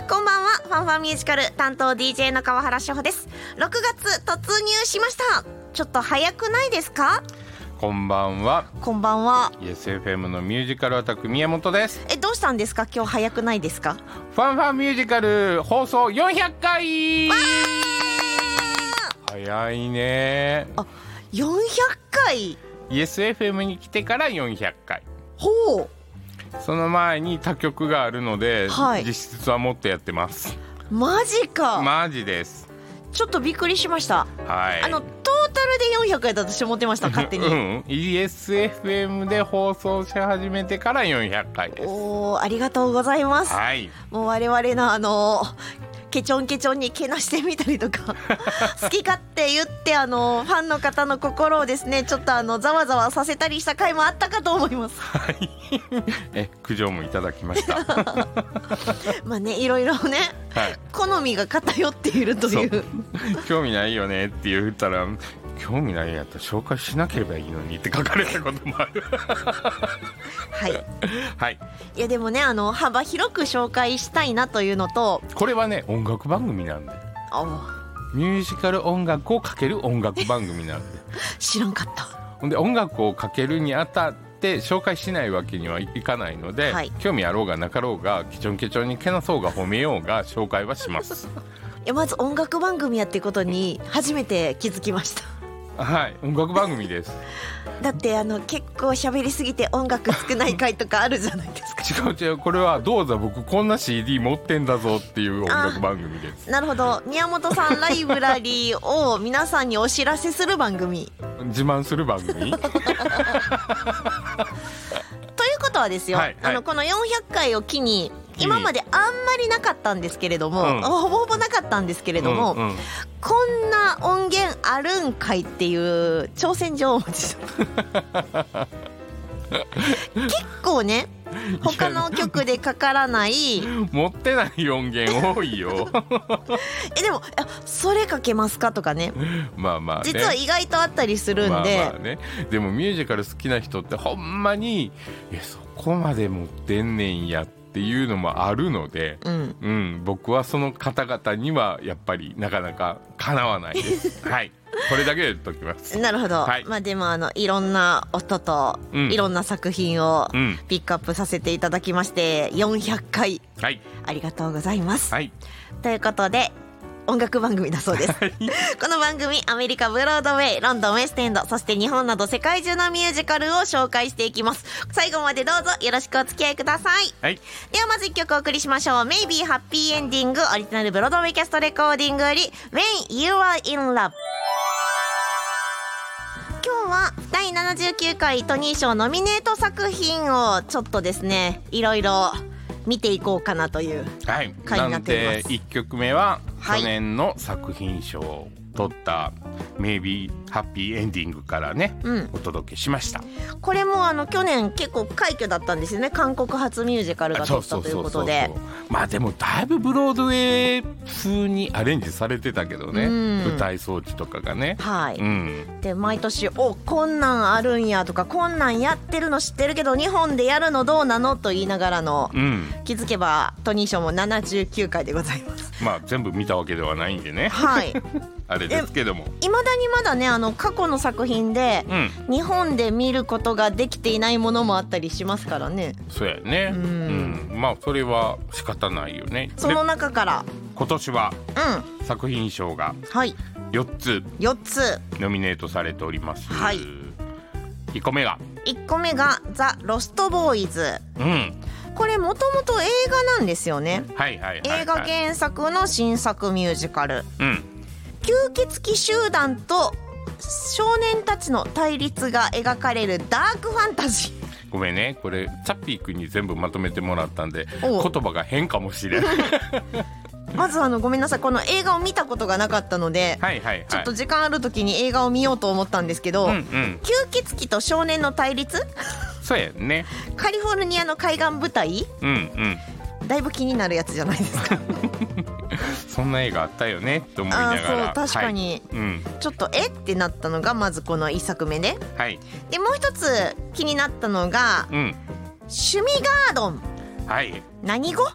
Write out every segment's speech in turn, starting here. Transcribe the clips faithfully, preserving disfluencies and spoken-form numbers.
こんばんは。ファンファンミュージカル担当 ディージェー の川原志保です。ろくがつ突入しました。ちょっと早くないですか？ こんばんは。 こんばんは。 イエスエフエム のミュージカルアタック宮本です。 え、どうしたんですか？今日早くないですか？ ファンファンミュージカル放送よんひゃっかい。早いね。 あ、よんひゃっかい。 イエスエフエム に来てからよんひゃっかい。 ほう。 その前に他局があるので、 はい、 実質はもっとやってます。 マジか。 マジです。 ちょっとびっくりしました。 はい。 あのトータルでよんひゃっかいだと私思ってました、勝手に。 うん、イエスエフエム で放送し始めてからよんひゃっかいです。 おー、ありがとうございます。 はい。 もう我々のあのケチョンケチョンにけなしてみたりとか好き勝手言ってあのファンの方の心をですね、ちょっとあのざわざわさせたりした回もあったかと思います。 はい。え、苦情もいただきました。 まあね、いろいろね、はい、好みが偏っているという。 興味ないよねって言ったら、興味ないやったら紹介しなければいいのにって書かれたこともある。 はいはい。 いやでもね、あの幅広く紹介したいなというのと、 これはね、音楽番組なんで、ミュージカル音楽をかける音楽番組なんで。 知らんかった。 ほんで音楽をかけるにあたって紹介しないわけにはいかないので、はい、興味あろうがなかろうが、ケチョンケチョンにけなそうが褒めようが紹介はします。 いや、まず音楽番組やっていうことに初めて気づきました。 はい、音楽番組です。 だってあの結構喋りすぎて音楽少ない回とかあるじゃないですか。 違う違う、これはどうぞ僕こんな シーディー 持ってんだぞっていう音楽番組です。 なるほど。宮本さんライブラリーを皆さんにお知らせする番組、 自慢する番組。 ということはですよ、はいはい、あのこのよんひゃっかいを機に今まであんまりなかったんですけれども、うん、ほぼほぼなかったんですけれども、うんうん、こんな音源あるんかいっていう挑戦状をお持ちした。結構ね、他の曲でかからない持ってない音源多いよ。 え、でもそれかけますかとかね。 まあまあね、 実は意外とあったりするんで、 まあまあね、でもミュージカル好きな人ってほんまにえそこまで持ってんねんやっていうのもあるので、うんうん、僕はその方々にはやっぱりなかなかかなわないです。はい、これだけで言っときます。 なるほど、はい。まあ、でもあのいろんな音と、うん、いろんな作品をピックアップさせていただきまして、よんひゃっかい、はい、ありがとうございます、はい、ということで音楽番組だそうです。この番組、アメリカブロードウェイ、ロンドンウェストエンド、そして日本など世界中のミュージカルを紹介していきます。最後までどうぞよろしくお付き合いください、はい、ではまずいっきょくお送りしましょう。 Maybe Happy Ending オリジナルブロードウェイキャストレコーディングより When You Are In Love。 今日はだいななじゅうきゅうかいトニー賞ノミネート作品をちょっとですね、いろいろ見ていこうかなという回になっています、はい、なんでいっきょくめは去年の作品賞を取ったMaybe Happy Endingからね、うん、お届けしました。これもあの去年結構快挙だったんですよね。韓国発ミュージカルが取ったということで、 まあでもだいぶブロードウェイ風にアレンジされてたけどね、うん、舞台装置とかがね、はい、うん、で毎年おこんなんあるんやとか、こんなんやってるの知ってるけど日本でやるのどうなのと言いながらの、うん、気づけばトニー賞もななじゅうきゅうかいでございます。 まあ全部見たわけではないんでね、はいあれですけども、 いまだにまだね、あの過去の作品で、うん、日本で見ることができていないものもあったりしますからね。 そうやね、うん、うん、まあそれは仕方ないよね。 その中から今年は、うん、作品賞がよっつ、 よっつノミネートされております、はい、いっこめがいっこめがザ・ロストボーイズ、うん、これもともと映画なんですよね、はいはいはいはい、映画原作の新作ミュージカル、うん、吸血鬼集団と少年たちの対立が描かれるダークファンタジー。 ごめんね、これチャッピーくんに全部まとめてもらったんで言葉が変かもしれない。まずあのごめんなさい、この映画を見たことがなかったので、はいはいはい、ちょっと時間ある時に映画を見ようと思ったんですけど、うんうん、吸血鬼と少年の対立そうやね、 カリフォルニアの海岸舞台、うんうん、だいぶ気になるやつじゃないですか。 そんな映画あったよねと思いながら、 あ、そう確かに、はい、うん、ちょっとえってなったのがまずこのいっさくめで、はい、でもう一つ気になったのが、うん、趣味ガードン、はい、何語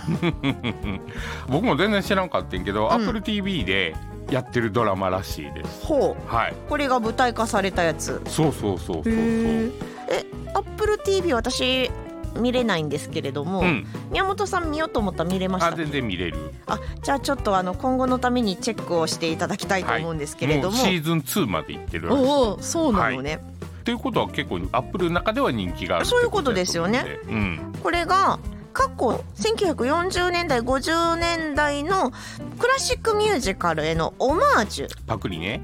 僕も全然知らんかったんけど、うん、Apple ティーブイ でやってるドラマらしいです。 ほう、はい、これが舞台化されたやつ。 そうそうそうそうそう。 え Apple ティーブイ 私見れないんですけれども、うん、宮本さん見ようと思ったら見れました？ あ、全然見れる。 あ、じゃあちょっとあの今後のためにチェックをしていただきたいと思うんですけれども、 はい、もうシーズンツーまでいってるらしい。 おお、そうなのね、はい、 ということは結構アップルの中では人気がある。 そういうことですよね、うん、これが過去せんきゅうひゃくよんじゅうねんだいごじゅうねんだいのクラシックミュージカルへのオマージュ、 パクリね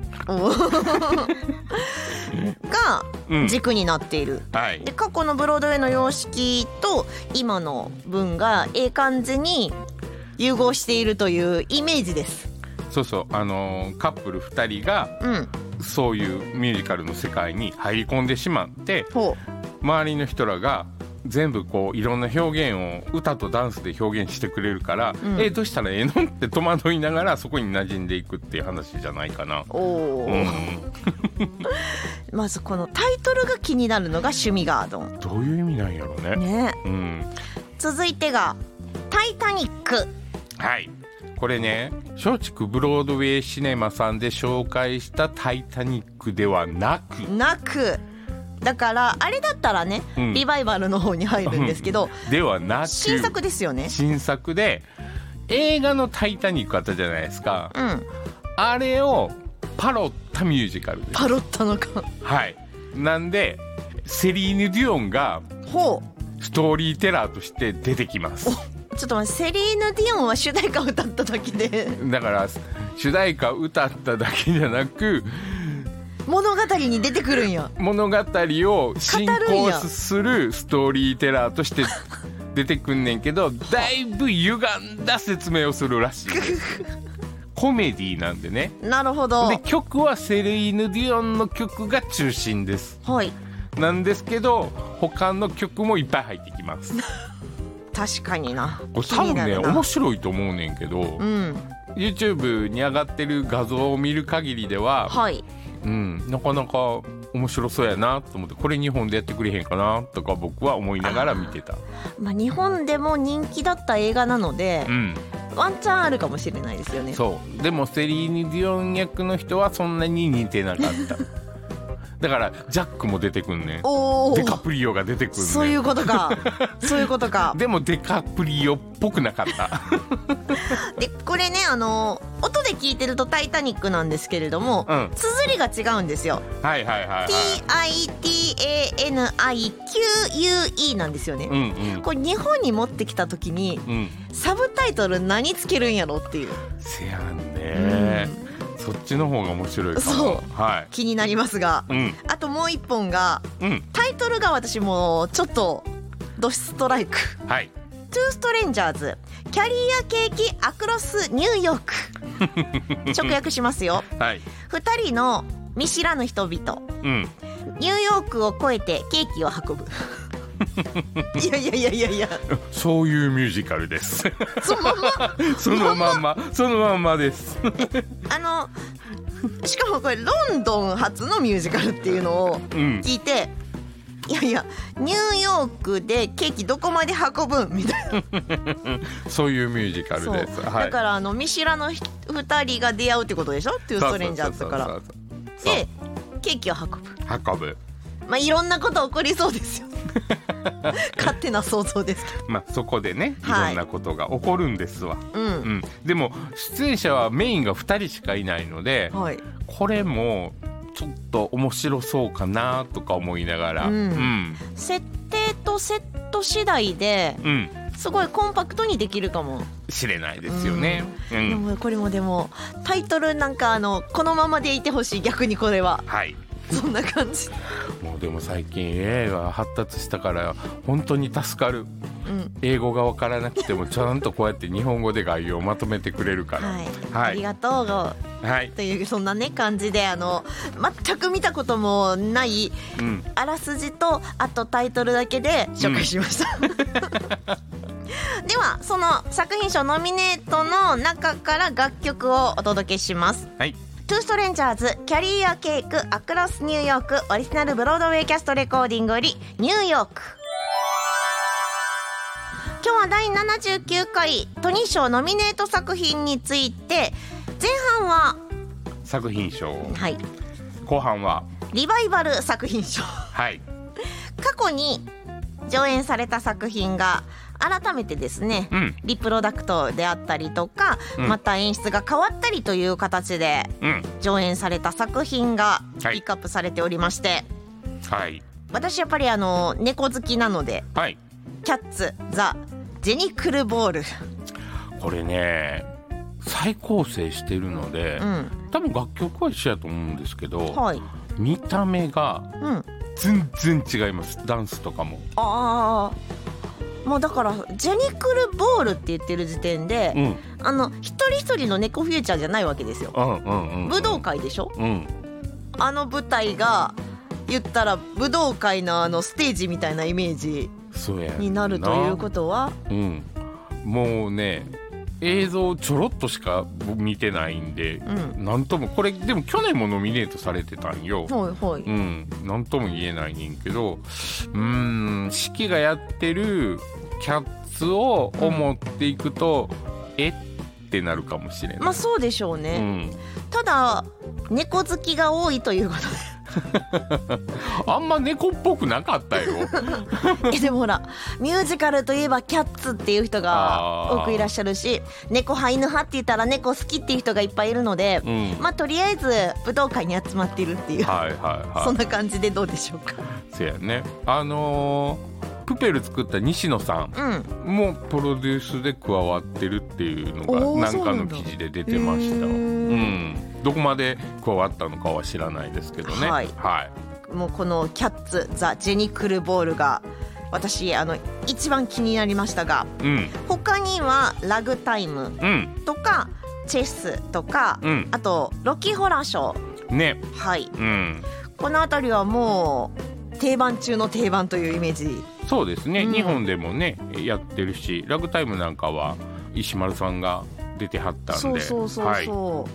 が軸になっている、うん、はい、で過去のブロードウェイの様式と今の文がええ感じに融合しているというイメージです。 そうそう、あのー、カップルふたりが、うん、そういうミュージカルの世界に入り込んでしまって、周りの人らが全部こういろんな表現を歌とダンスで表現してくれるから、うん、えどうしたらええのって戸惑いながらそこに馴染んでいくっていう話じゃないかな。お、うん、 まずこのタイトルが気になるのが趣味ガードン。 どういう意味なんやろね。ね、うん、 続いてがタイタニック。 はい、これね、松竹ブロードウェイシネマさんで紹介したタイタニックではなくなくだからあれだったらね、うん、リバイバルの方に入るんですけど、 うん、ではなく新作ですよね。 新作で映画のタイタニックあったじゃないですか、うん、あれをパロったミュージカルです。 パロったのか。 はい、なんでセリーヌ・ディオンがストーリーテラーとして出てきます。 ちょっと待って、セリーヌ・ディオンは主題歌を歌っただけでだから主題歌歌っただけじゃなく物語に出てくるんや。 物語を進行するストーリーテラーとして出てくんねんけど、だいぶ歪んだ説明をするらしいコメディなんでね。 なるほど。 で曲はセリーヌ・ディオンの曲が中心です。はい。なんですけど他の曲もいっぱい入ってきます確かにな。 これ多分ね面白いと思うねんけど、うん、YouTube に上がってる画像を見る限りでは、はい、うん、なかなか面白そうやなと思って、これ日本でやってくれへんかなとか僕は思いながら見てた。 まあ、日本でも人気だった映画なので、うん、ワンチャンあるかもしれないですよね。 そうでもセリーヌ・ディオン役の人はそんなに似てなかっただからジャックも出てくんねん。おデカプリオが出てくんねん。 そういうことかそういうことか。 でもデカプリオっぽくなかったでこれね、あの音で聞いてるとタイタニックなんですけれども、うん、綴りが違うんですよ。はいはいはい、はい、ティーアイティーエーエヌアイキューユーイー なんですよね、うんうん、これ日本に持ってきた時に、うん、サブタイトル何つけるんやろっていう。 せやんね、うん、そっちの方が面白いかも。そう、 はい、気になりますが、うん、あともう一本が、うん、タイトルが私もちょっとドストライク、はい、トゥーストレンジャーズキャリアケーキアクロスニューヨーク直訳しますよ、はい、ふたりの見知らぬ人々、うん、ニューヨークを越えてケーキを運ぶいやいやいやいやいやそういうミュージカルですそのまんまそのまんまそのまんまですあのしかもこれロンドン初のミュージカルっていうのを聞いて、うん、いやいやニューヨークでケーキどこまで運ぶんみたいなそういうミュージカルです、 はい、だからあの見知らぬふたりが出会うってことでしょ、トゥーストレンジャーズから。でケーキを運ぶ運ぶまあいろんなこと起こりそうですよ勝手な想像ですけど、 まあ、そこでねいろんなことが起こるんですわ、はい、うんうん、でも出演者はメインがふたりしかいないので、はい、これもちょっと面白そうかなとか思いながら、うんうん、 設定とセット次第で、うん、すごいコンパクトにできるかもしれないですよね、 うんうん、でもこれもでもタイトルなんかあのこのままでいてほしい。逆にこれははいそんな感じもうでも最近 エーアイ が発達したから本当に助かる、うん、英語が分からなくてもちゃんとこうやって日本語で概要をまとめてくれるから、はいはい、ありがとう、はい、というそんなね感じであの全く見たこともない、うん、あらすじとあとタイトルだけで紹介しました、うん、ではその作品賞ノミネートの中から楽曲をお届けします。はい、トゥーストレンジャーズキャリアケークアクロスニューヨークオリジナルブロードウェイキャストレコーディングよりニューヨーク。 今日はだいななじゅうきゅうかいトニー賞ノミネート作品について、前半は作品賞、 はい、 後半はリバイバル作品賞、 はい、 過去に上演された作品が改めてですね、うん、リプロダクトであったりとか、うん、また演出が変わったりという形で上演された作品がピックアップされておりまして、 はい、 私やっぱりあの猫好きなので、 はい、 キャッツ・ザ・ジェニクルボール、 これね再構成してるので、うん、多分楽曲は一緒やと思うんですけど、はい、見た目が全然違います、うん、ダンスとかも。 ああ、もうだからジェニクルボールって言ってる時点で、うん、あの一人一人の猫フューチャーじゃないわけですよ、 うんうんうんうん、 武道会でしょ、 うん、 あの舞台が言ったら武道会のあのステージみたいなイメージになるということは、 うん、もうね映像ちょろっとしか見てないんで、うん、なんともこれでも去年もノミネートされてたんよ、 はいはい、 うん、なんとも言えないねんけど、うーん、四季がやってるキャッツを思っていくと、うん、えってなるかもしれない。 まあそうでしょうね、 うん、 ただ猫好きが多いということであんま猫っぽくなかったよえでもほらミュージカルといえばキャッツっていう人が多くいらっしゃるし、猫派犬派って言ったら猫好きっていう人がいっぱいいるので、うん、まあとりあえず武道会に集まっているっていう、 はいはいはい、 そんな感じでどうでしょうか。 そうやね、あのー、プペル作った西野さんもプロデュースで加わってるっていうのが何かの記事で出てました。うん、どこまで加わったのかは知らないですけどね、 はいはい、もうこのキャッツ・ザ・ジェニクルボールが私あの一番気になりましたが、うん、他にはラグタイムとか、うん、チェスとか、うん、あとロキホラーショー、 ね、 はい、 うん、 このあたりはもう定番中の定番というイメージ。 そうですね、うん、日本でもねやってるし、ラグタイムなんかは石丸さんが出てはったんで、 そうそうそうそう、はい、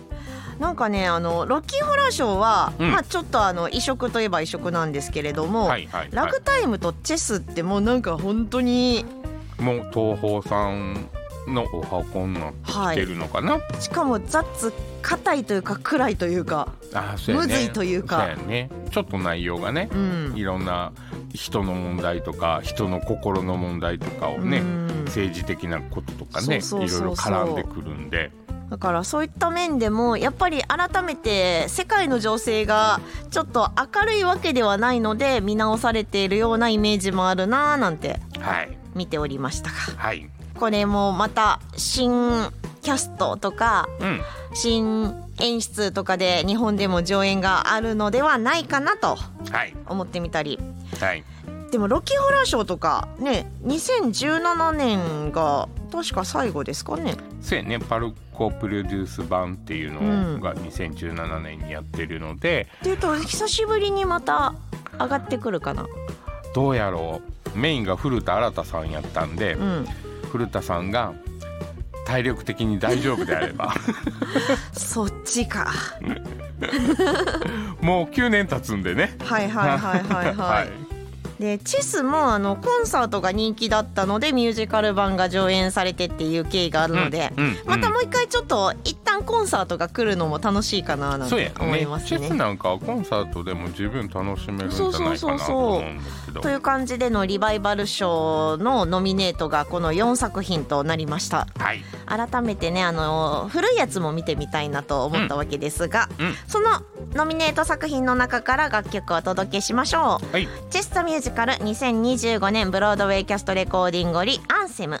なんかねあのロッキーホラーショーは、うん、まあ、ちょっとあの異色といえば異色なんですけれども、はいはいはい、ラグタイムとチェスってもうなんか本当にもう東宝さんのお箱になってきてるのかな、はい、 しかもザッツ硬いというか暗いというか、 あ、そうやね、 むずいというか、 そうやね、ちょっと内容がね、うん、いろんな人の問題とか人の心の問題とかをね、うん、政治的なこととかね、そうそうそうそう、いろいろ絡んでくるんで、 だからそういった面でもやっぱり改めて世界の情勢がちょっと明るいわけではないので見直されているようなイメージもあるななんて見ておりましたが、 はい、 これもまた新キャストとか、うん、新演出とかで日本でも上演があるのではないかなと思ってみたり、 はい、 でもロキホラーショーとかねにせんじゅうななねんが確か最後ですかね。 そうやね、パルコプロデュース版っていうのがにせんじゅうななねんにやってるので、 っていうと久しぶりにまた上がってくるかな。 どうやろう、メインが古田新太さんやったんで、うん、古田さんが体力的に大丈夫であればそっちかもうきゅうねん経つんでね、 はいはいはいはいはい、はいでチェスもあのコンサートが人気だったのでミュージカル版が上演されてっていう経緯があるので、うんうん、またもう一回ちょっと一旦コンサートが来るのも楽しいかななんて思いますね。 チェスなんかはコンサートでも十分楽しめるんじゃないかなと思うんですけど、 という感じでのリバイバル賞のノミネートがこのよんさく品となりました、 はい、 改めてねあの古いやつも見てみたいなと思ったわけですが、うんうん、そのノミネート作品の中から楽曲をお届けしましょう、はい、チェスとミュージカルにせんにじゅうごねんブロードウェイキャストレコーディングよりアンセム。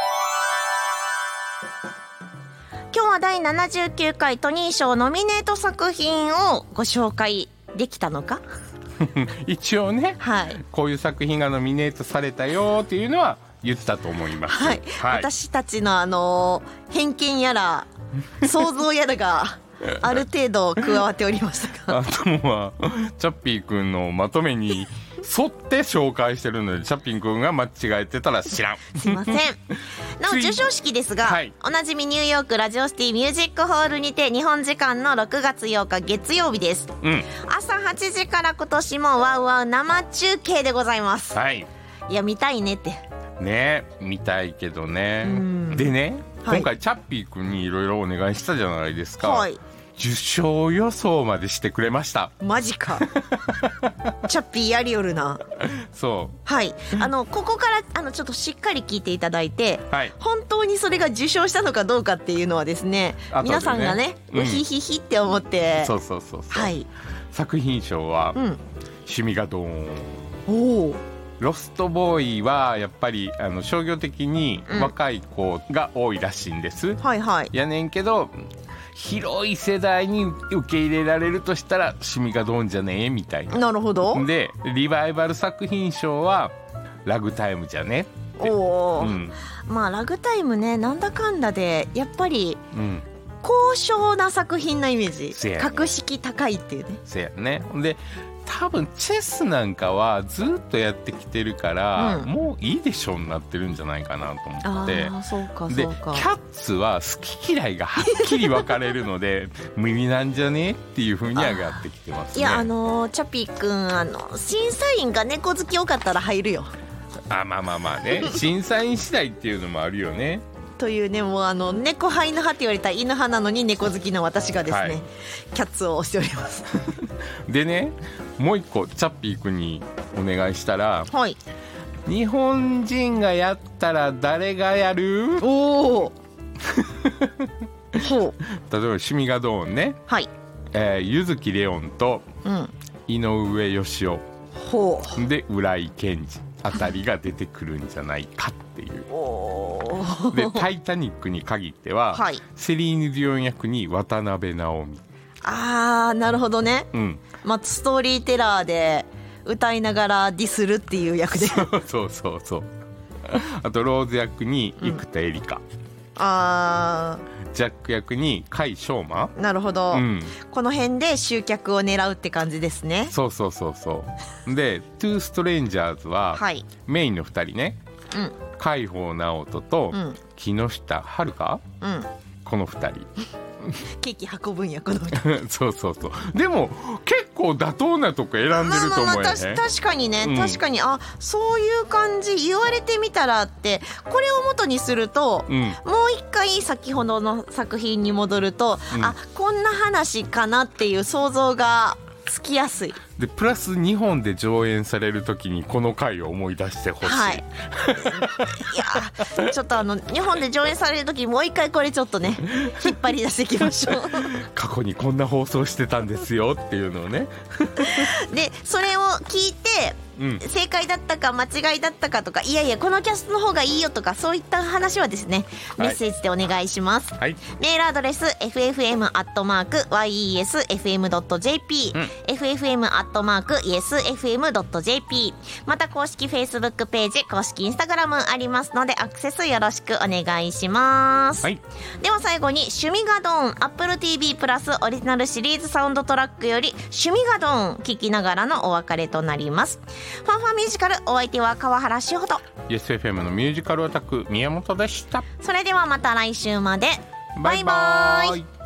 今日はだいななじゅうきゅうかいトニー賞ノミネート作品をご紹介できたのか一応ね、 はい、 こういう作品がノミネートされたよっていうのは言ったと思います、 はいはい、私たちのあの偏見やら想像やらがある程度加わっておりましたがあとはチャッピーくんのまとめに沿って紹介してるので、チャッピーくんが間違えてたら知らんすいませんなお授賞式ですが、はい、おなじみニューヨークラジオシティミュージックホールにて日本時間のろくがつようか月曜日です、うん、朝はちじから今年もワウワウ生中継でございます、 はい、 いや見たいねってね見たいけどね。でね、はい、今回チャッピーくんにいろいろお願いしたじゃないですか。はい、受賞予想までしてくれました。 マジかチャッピーやりよるな。 そうはいあのここからあのちょっとしっかり聞いていただいて、はい、本当にそれが受賞したのかどうかっていうのはですね、ね皆さんがねウヒヒヒって思って、 うん、そうそうそうそう、 はい、 作品賞は、うん、趣味がドーン。 おーロストボーイはやっぱりあの商業的に若い子が多いらしいんです、うん、 はいはい、 やねんけど広い世代に受け入れられるとしたら趣味がドンじゃねえみたいな。 なるほど。 でリバイバル作品賞はラグタイムじゃねって。 お、うん、まあラグタイムねなんだかんだでやっぱり、うん、高尚な作品なイメージ、ね、格式高いっていうね。 せやね。で多分チェスなんかはずっとやってきてるから、うん、もういいでしょうになってるんじゃないかなと思って。 あそうかそうか。 でキャッツは好き嫌いがはっきり分かれるので無理なんじゃねっていう風に上がってきてますね。 いやあのー、チャピーくんあの審査員が猫好き多かったら入るよ。 あまあまあまあね審査員次第っていうのもあるよねというねもうあの猫派犬派って言われた犬派なのに猫好きの私がですね、はい、キャッツを推しておりますでねもう一個チャッピーくんにお願いしたら、 はい、 日本人がやったら誰がやる？ おお例えば趣味がドーンね、 はい、 えー、柚木レオンと井上芳雄、 ほうで浦井健二あたりが出てくるんじゃないかっていうおでタイタニックに限っては、はい、セリーヌ・ディオン役に渡辺直美。 あーなるほどね、 うんまあ、ストーリーテラーで歌いながらディスるっていう役でそうそうそうそうあとローズ役に生田絵梨花、うん、 あジャック役に甲斐翔馬。 なるほど、 うん、 この辺で集客を狙うって感じですね。 そうそうそうそうでトゥーストレンジャーズは、はい、メインのふたりね、うん、海宝直人と木下遥、うん、このふたりケーキ運ぶんやこのそうそうそうでも結構妥当なとこ選んでると思うよね、まあまあまあ、 確かにね、うん、確かにあそういう感じ言われてみたらってこれを元にすると、うん、もう一回先ほどの作品に戻ると、うん、あこんな話かなっていう想像がつきやすい。 でプラス日本で上演される時にこの回を思い出してほしい、はい、いやちょっとあの日本で上演される時もう一回これちょっとね引っ張り出していきましょう過去にこんな放送してたんですよっていうのをねでそれを聞いて、うん、正解だったか間違いだったかとかいやいやこのキャストの方がいいよとかそういった話はですねメッセージでお願いします、はい、メールアドレス エフエフエム アットマーク ワイイーエスエフエム ドット ジェーピー、うん、エフエフエム アットマーク イエスエフエム ドット ジェーピー また公式 Facebook ページ公式 Instagram ありますのでアクセスよろしくお願いします、はい、では最後に趣味がドーン Apple ティーブイ プラスオリジナルシリーズサウンドトラックより趣味がドーン聞きながらのお別れとなります。ファンファンミュージカルお相手は川原志穂とイエスエフエム のミュージカルオタク宮本でした。 それではまた来週までバイバイ。